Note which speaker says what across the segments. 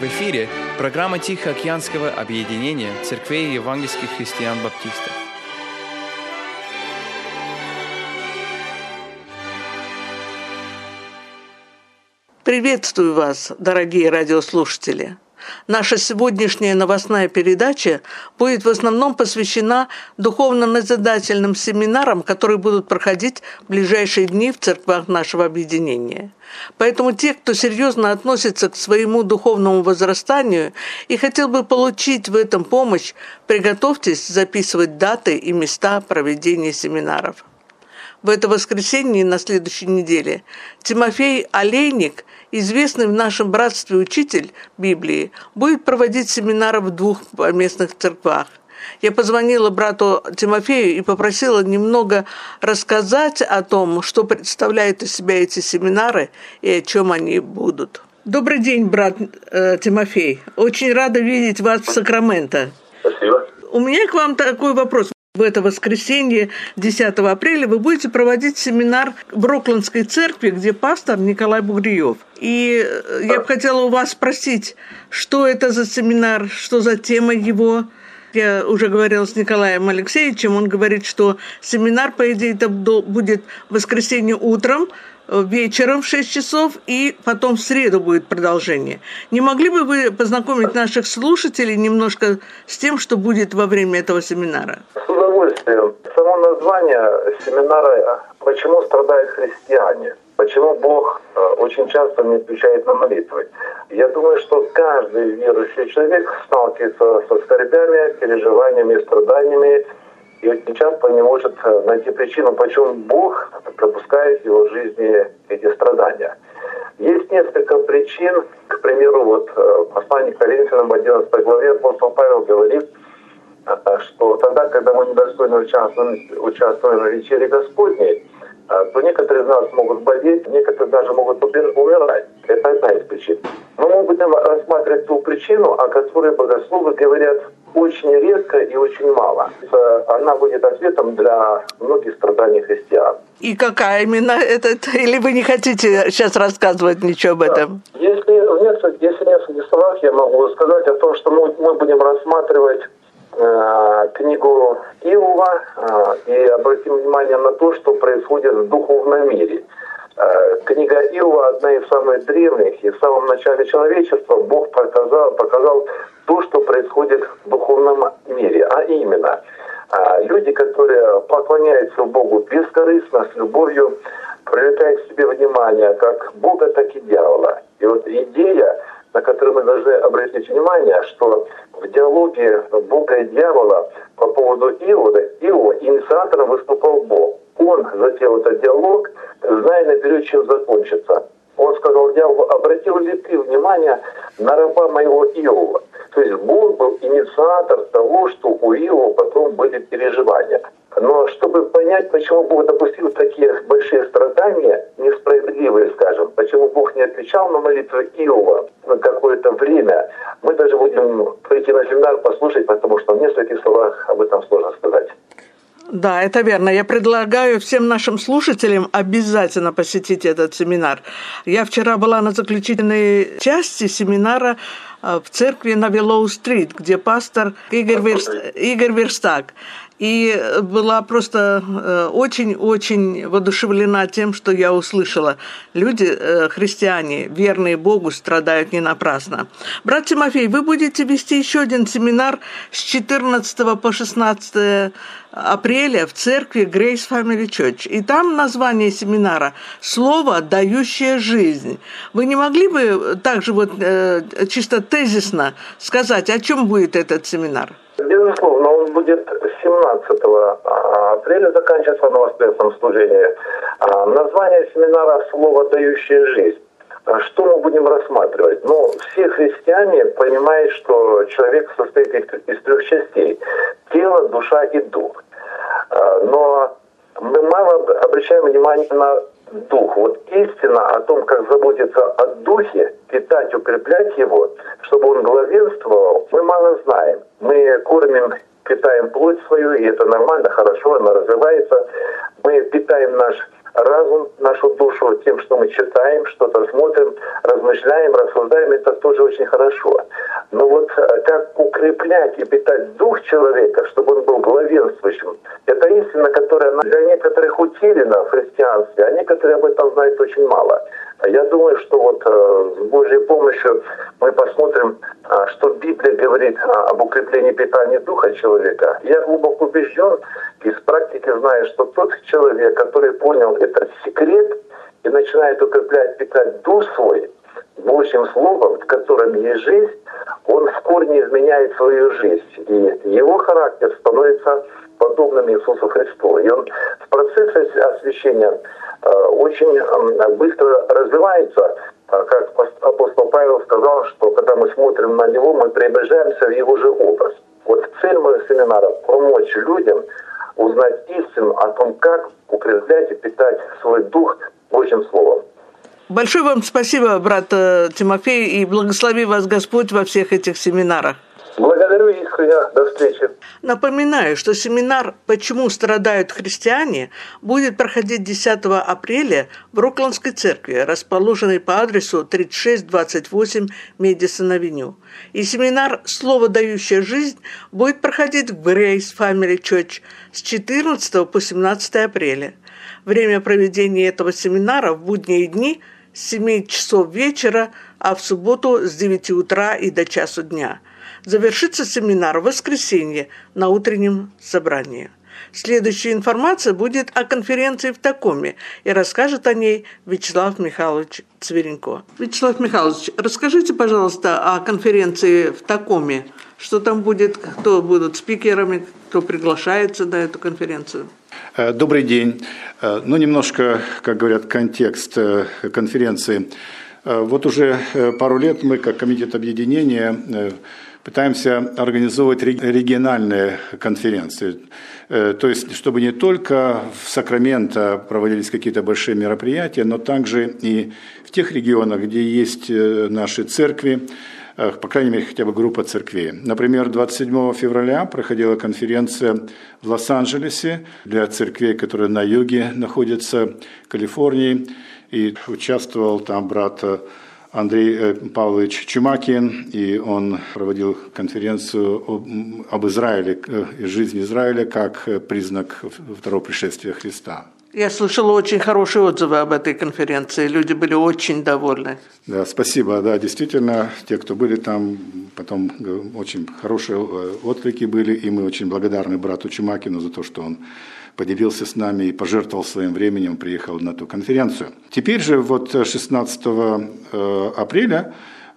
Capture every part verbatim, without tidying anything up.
Speaker 1: В эфире программа Тихоокеанского объединения церквей евангельских христиан-баптистов.
Speaker 2: Приветствую вас, дорогие радиослушатели! Наша сегодняшняя новостная передача будет в основном посвящена духовно-назидательным семинарам, которые будут проходить в ближайшие дни в церквах нашего объединения. Поэтому те, кто серьезно относится к своему духовному возрастанию и хотел бы получить в этом помощь, приготовьтесь записывать даты и места проведения семинаров. В это воскресенье и на следующей неделе Тимофей Олейник, известный в нашем братстве учитель Библии, будет проводить семинары в двух местных церквах. Я позвонила брату Тимофею и попросила немного рассказать о том, что представляют из себя эти семинары и о чем они будут. Добрый день, брат э, Тимофей. Очень рада видеть вас в Сакраменто.
Speaker 3: Спасибо.
Speaker 2: У меня к вам такой вопрос. В это воскресенье, десятого апреля, вы будете проводить семинар в Роклендской церкви, где пастор Николай Бугриев. И я бы хотела у вас спросить, что это за семинар, что за тема его. Я уже говорила с Николаем Алексеевичем, он говорит, что семинар, по идее, это будет в воскресенье утром, вечером в шесть часов, и потом в среду будет продолжение. Не могли бы вы познакомить наших слушателей немножко с тем, что будет во время этого семинара?
Speaker 3: С удовольствием. Само название семинара «Почему страдают христиане?», почему Бог очень часто не отвечает на молитвы. Я думаю, что каждый верующий человек сталкивается со скорбями, переживаниями, страданиями, и очень часто не может найти причину, почему Бог пропускает в его жизни эти страдания. Есть несколько причин. К примеру, вот в послании к Коринфянам в одиннадцатой главе апостол Павел говорит, что тогда, когда мы недостойно участвуем, участвуем в вечере Господней, то некоторые из нас могут болеть, некоторые даже могут умирать. Это одна из причин. Но мы будем рассматривать ту причину, о которой богословы говорят очень редко и очень мало. Она будет ответом для многих страданий христиан.
Speaker 2: И какая именно это? Или вы не хотите сейчас рассказывать ничего об этом?
Speaker 3: Да. Если в нескольких, если в нескольких словах я могу сказать о том, что мы, мы будем рассматривать э, книгу Иова э, и обратим внимание на то, что происходит в духовном мире. Э, книга Иова одна из самых древних, и в самом начале человечества Бог показал, показал то, что происходит в духовном мире, а именно люди, которые поклоняются Богу бескорыстно, с любовью, привлекают к себе внимание как Бога, так и дьявола. И вот идея, на которую мы должны обратить внимание, что в диалоге Бога и дьявола по поводу Иова, Иова инициатором выступал Бог. Он затеял этот диалог, зная наперед, чем закончится. Он сказал дьяволу: обратил ли ты внимание на раба моего Иова? То есть Бог был инициатор того, что у Иова потом были переживания. Но чтобы понять, почему Бог допустил такие большие страдания, несправедливые, скажем, почему Бог не отвечал на молитвы Иова на какое-то время, мы даже будем прийти на семинар послушать, потому что в нескольких словах об этом сложно сказать.
Speaker 2: Да, это верно. Я предлагаю всем нашим слушателям обязательно посетить этот семинар. Я вчера была на заключительной части семинара в церкви на Виллоу-стрит, где пастор Игорь, Верст... Игорь Верстак. И была просто очень-очень воодушевлена тем, что я услышала. Люди, христиане, верные Богу, страдают не напрасно. Брат Тимофей, вы будете вести еще один семинар с четырнадцатого по шестнадцатое апреля в церкви Grace Family Church. И там название семинара «Слово, дающее жизнь». Вы не могли бы также вот чисто тезисно сказать, о чем будет этот семинар?
Speaker 3: Безусловно, он будет семнадцатого апреля, заканчиваться на воскресном служении. Название семинара «Слово, дающее жизнь». Что мы будем рассматривать? Ну, все христиане понимают, что человек состоит из трех частей – тело, душа и дух. Но мы мало обращаем внимание на дух. Вот истина о том, как заботиться о духе, питать, укреплять его, чтобы он главенствовал, мы мало знаем. Мы кормим, питаем плоть свою, и это нормально, хорошо, она развивается. Мы питаем наш разум, нашу душу тем, что мы читаем, что-то смотрим, размышляем, рассуждаем, это тоже очень хорошо. Но вот как укреплять и питать дух человека, чтобы он был главенствующим, это истина, которая для некоторых утеряна в христианстве, а некоторые об этом знают очень мало. Я думаю, что вот э, с Божьей помощью мы посмотрим, э, что Библия говорит э, об укреплении питания духа человека. Я глубоко убежден, из практики знаю, что тот человек, который понял этот секрет и начинает укреплять, питать дух свой Божьим Словом, в котором есть жизнь, он в корне изменяет свою жизнь. И его характер становится подобным Иисусу Христу. И он в процессе освящения очень быстро развивается, как апостол Павел сказал, что когда мы смотрим на него, мы приближаемся в его же образ. Вот цель моего семинара – помочь людям узнать истину о том, как укреплять и питать свой дух Божьим Словом.
Speaker 2: Большое вам спасибо, брат Тимофей, и благослови вас Господь во всех этих семинарах.
Speaker 3: Благодарю искренне. До встречи.
Speaker 2: Напоминаю, что семинар «Почему страдают христиане» будет проходить десятого апреля в Рокландской церкви, расположенной по адресу тридцать шесть двадцать восемь Мэдисон-авеню. И семинар «Слово, дающее жизнь» будет проходить в Grace Family Church с четырнадцатого по семнадцатое апреля. Время проведения этого семинара в будние дни с семи часов вечера, а в субботу с девяти утра и до часу дня. Завершится семинар в воскресенье на утреннем собрании. Следующая информация будет о конференции в Такоме, и расскажет о ней Вячеслав Михайлович Цверенко. Вячеслав Михайлович, расскажите, пожалуйста, о конференции в Такоме. Что там будет, кто будут спикерами, кто приглашается на эту конференцию?
Speaker 4: Добрый день. Ну, немножко, как говорят, контекст конференции. Вот уже пару лет мы, как комитет объединения, пытаемся организовывать региональные конференции. То есть, чтобы не только в Сакраменто проводились какие-то большие мероприятия, но также и в тех регионах, где есть наши церкви, по крайней мере, хотя бы группа церквей. Например, двадцать седьмого февраля проходила конференция в Лос-Анджелесе для церквей, которые на юге находятся, Калифорнии, и участвовал там брат Андрей Павлович Чумакин, и он проводил конференцию об Израиле, жизни Израиля как признак второго пришествия Христа.
Speaker 2: Я слышала очень хорошие отзывы об этой конференции, люди были очень довольны.
Speaker 4: Да, спасибо, да, действительно, те, кто были там, потом очень хорошие отклики были, и мы очень благодарны брату Чумакину за то, что он поделился с нами и пожертвовал своим временем, приехал на ту конференцию. Теперь же вот шестнадцатого апреля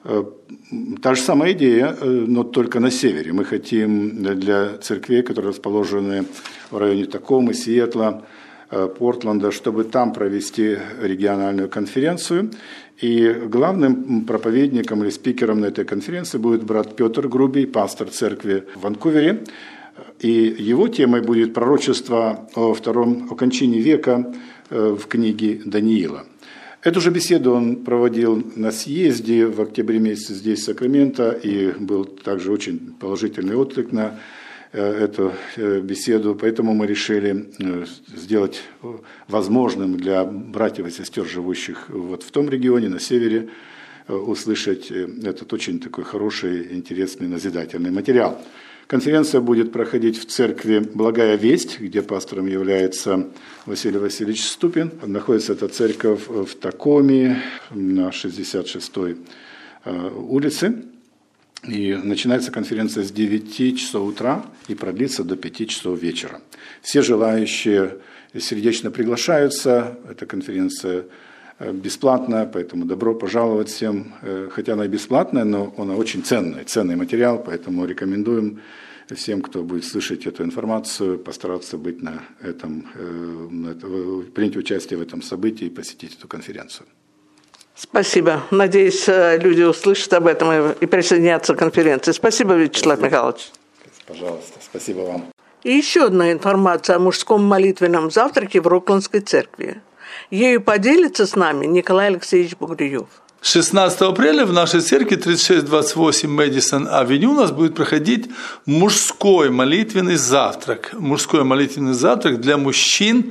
Speaker 4: та же самая идея, но только на севере. Мы хотим для церквей, которые расположены в районе Такомы, Сиэтла, Портленда, чтобы там провести региональную конференцию. И главным проповедником или спикером на этой конференции будет брат Петр Грубий, пастор церкви в Ванкувере. И его темой будет пророчество о втором окончании века в книге Даниила. Эту же беседу он проводил на съезде в октябре месяце здесь, в Сакраменто, и был также очень положительный отклик на эту беседу, поэтому мы решили сделать возможным для братьев и сестер, живущих вот в том регионе, на севере, услышать этот очень такой хороший, интересный, назидательный материал. Конференция будет проходить в церкви «Благая весть», где пастором является Василий Васильевич Ступин. Находится эта церковь в Такоме на шестьдесят шестой улице. И начинается конференция с девяти часов утра и продлится до пяти часов вечера. Все желающие сердечно приглашаются. Эта конференция бесплатная, поэтому добро пожаловать всем. Хотя она и бесплатная, но она очень ценная, ценный материал, поэтому рекомендуем всем, кто будет слышать эту информацию, постараться быть на этом, на это, принять участие в этом событии и посетить эту конференцию.
Speaker 2: Спасибо. Надеюсь, люди услышат об этом и присоединятся к конференции. Спасибо, Вячеслав Спасибо. Михайлович.
Speaker 4: Пожалуйста, спасибо вам.
Speaker 2: И еще одна информация о мужском молитвенном завтраке в Рокландской церкви. Ею поделится с нами Николай Алексеевич Бугриев.
Speaker 5: шестнадцатого апреля в нашей церкви тридцать шесть двадцать восемь Мэдисон-авеню у нас будет проходить мужской молитвенный завтрак. Мужской молитвенный завтрак для мужчин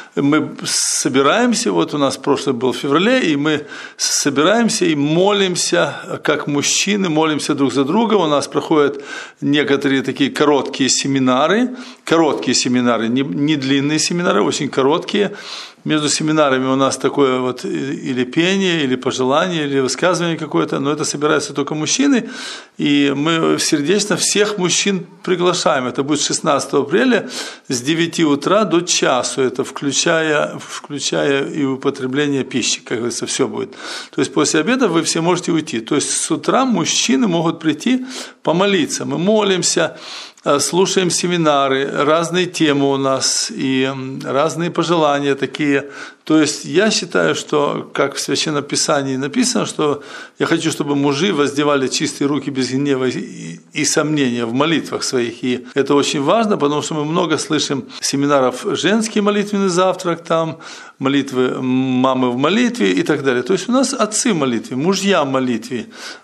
Speaker 5: мы собираемся, вот у нас прошлый был в феврале, и мы собираемся и молимся, как мужчины, молимся друг за друга. У нас проходят некоторые такие короткие семинары, короткие семинары, не, не длинные семинары, очень короткие. Между семинарами у нас такое вот или пение, или пожелание, или высказывание какое-то, но это собираются только мужчины, и мы сердечно всех мужчин приглашаем. Это будет шестнадцатого апреля с девяти утра до часу, это включая, включая и употребление пищи, как говорится, все будет. То есть после обеда вы все можете уйти. То есть с утра мужчины могут прийти помолиться. Мы молимся, слушаем семинары, разные темы у нас и разные пожелания такие. То есть я считаю, что, как в Священном Писании написано, что я хочу, чтобы мужи воздевали чистые руки без гнева и, и сомнения в молитвах своих. И это очень важно, потому что мы много слышим семинаров «Женский молитвенный завтрак», там молитвы «Мамы в молитве» и так далее. То есть у нас отцы в молитве, мужья в молитве.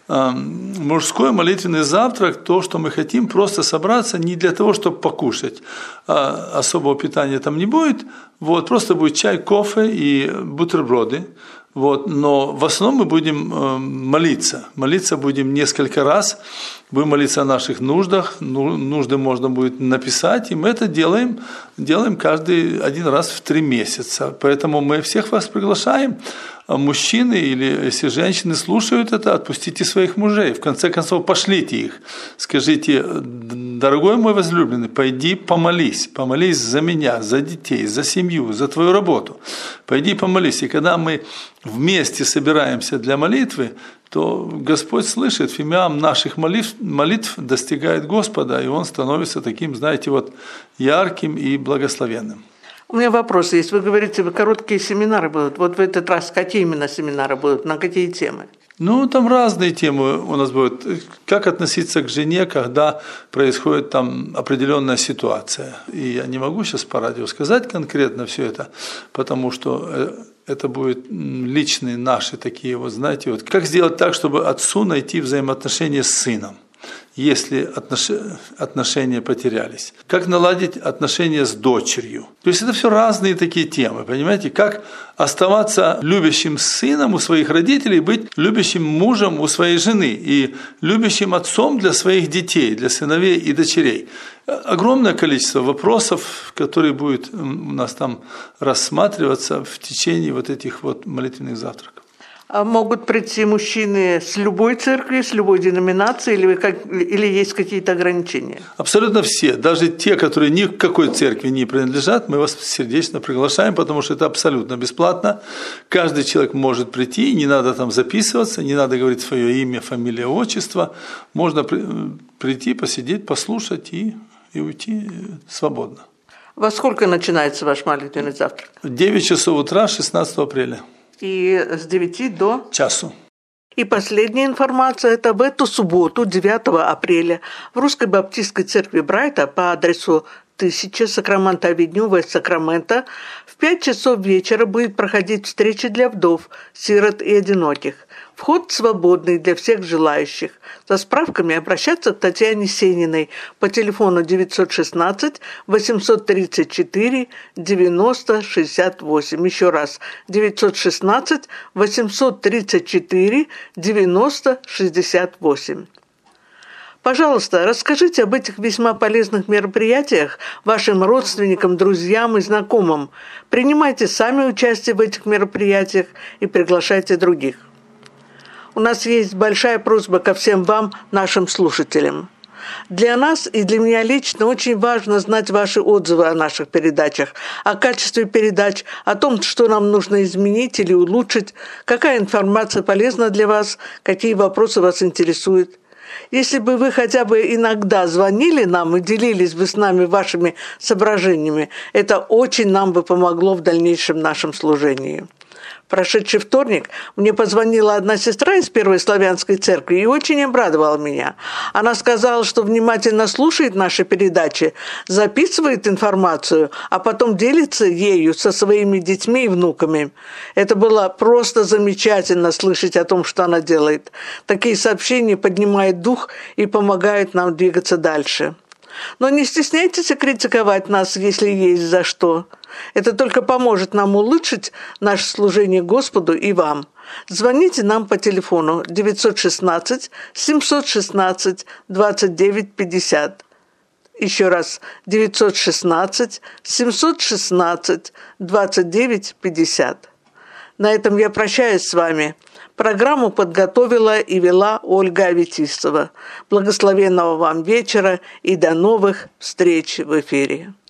Speaker 5: Мужской молитвенный завтрак, то, что мы хотим, просто собраться не для того, чтобы покушать. Особого питания там не будет. Вот, просто будет чай, кофе и бутерброды. Вот, но в основном мы будем молиться. Молиться будем несколько раз. Будем молиться о наших нуждах. Нужды можно будет написать. И мы это делаем, делаем каждый один раз в три месяца. Поэтому мы всех вас приглашаем. Мужчины или если женщины слушают это, отпустите своих мужей. В конце концов, пошлите их. Скажите: дорогой мой возлюбленный, пойди помолись. Помолись за меня, за детей, за семью, за твою работу. Пойди помолись. И когда мы вместе собираемся для молитвы, то Господь слышит, фимиам наших молитв, молитв достигает Господа, и Он становится таким, знаете, вот ярким и благословенным.
Speaker 2: У меня вопрос есть. Вы говорите, короткие семинары будут. Вот в этот раз какие именно семинары будут, на какие темы?
Speaker 5: Ну, там разные темы у нас будут. Как относиться к жене, когда происходит там определенная ситуация. И я не могу сейчас по радио сказать конкретно все это, потому что это будут личные наши такие, вот знаете, вот как сделать так, чтобы отцу найти взаимоотношения с сыном, если отношения потерялись. Как наладить отношения с дочерью. То есть это все разные такие темы, понимаете? Как оставаться любящим сыном у своих родителей, быть любящим мужем у своей жены и любящим отцом для своих детей, для сыновей и дочерей. Огромное количество вопросов, которые будут у нас там рассматриваться в течение вот этих вот молитвенных завтраков.
Speaker 2: А могут прийти мужчины с любой церкви, с любой деноминации, или, как, или есть какие-то ограничения?
Speaker 5: Абсолютно все. Даже те, которые ни к какой церкви не принадлежат, мы вас сердечно приглашаем, потому что это абсолютно бесплатно. Каждый человек может прийти, не надо там записываться, не надо говорить свое имя, фамилия, отчество. Можно прийти, посидеть, послушать и, и уйти свободно.
Speaker 2: Во сколько начинается ваш молитвенный завтрак?
Speaker 5: В девять часов утра, шестнадцатого апреля.
Speaker 2: И с девяти до?
Speaker 5: Часу.
Speaker 2: И последняя информация – это в эту субботу, девятого апреля, в Русской Баптистской церкви Брайта по адресу тысяча Сакраменто-авеню, Вест-Сакраменто, в пять часов вечера будет проходить встреча для вдов, сирот и одиноких. Вход свободный для всех желающих. За справками обращаться к Татьяне Сениной по телефону девятьсот шестнадцать восемьсот тридцать четыре девяносто шестьдесят восемь. Еще раз, девятьсот шестнадцать восемьсот тридцать четыре девяносто шестьдесят восемь. Пожалуйста, расскажите об этих весьма полезных мероприятиях вашим родственникам, друзьям и знакомым. Принимайте сами участие в этих мероприятиях и приглашайте других. У нас есть большая просьба ко всем вам, нашим слушателям. Для нас и для меня лично очень важно знать ваши отзывы о наших передачах, о качестве передач, о том, что нам нужно изменить или улучшить, какая информация полезна для вас, какие вопросы вас интересуют. Если бы вы хотя бы иногда звонили нам и делились бы с нами вашими соображениями, это очень нам бы помогло в дальнейшем нашем служении. В прошедший вторник мне позвонила одна сестра из Первой Славянской церкви и очень обрадовала меня. Она сказала, что внимательно слушает наши передачи, записывает информацию, а потом делится ею со своими детьми и внуками. Это было просто замечательно слышать о том, что она делает. Такие сообщения поднимают дух и помогают нам двигаться дальше. Но не стесняйтесь критиковать нас, если есть за что. Это только поможет нам улучшить наше служение Господу и вам. Звоните нам по телефону девятьсот шестнадцать семьсот шестнадцать двадцать девять пятьдесят. Еще раз, девятьсот шестнадцать семьсот шестнадцать двадцать девять пятьдесят. На этом я прощаюсь с вами. Программу подготовила и вела Ольга Аветисова. Благословенного вам вечера и до новых встреч в эфире.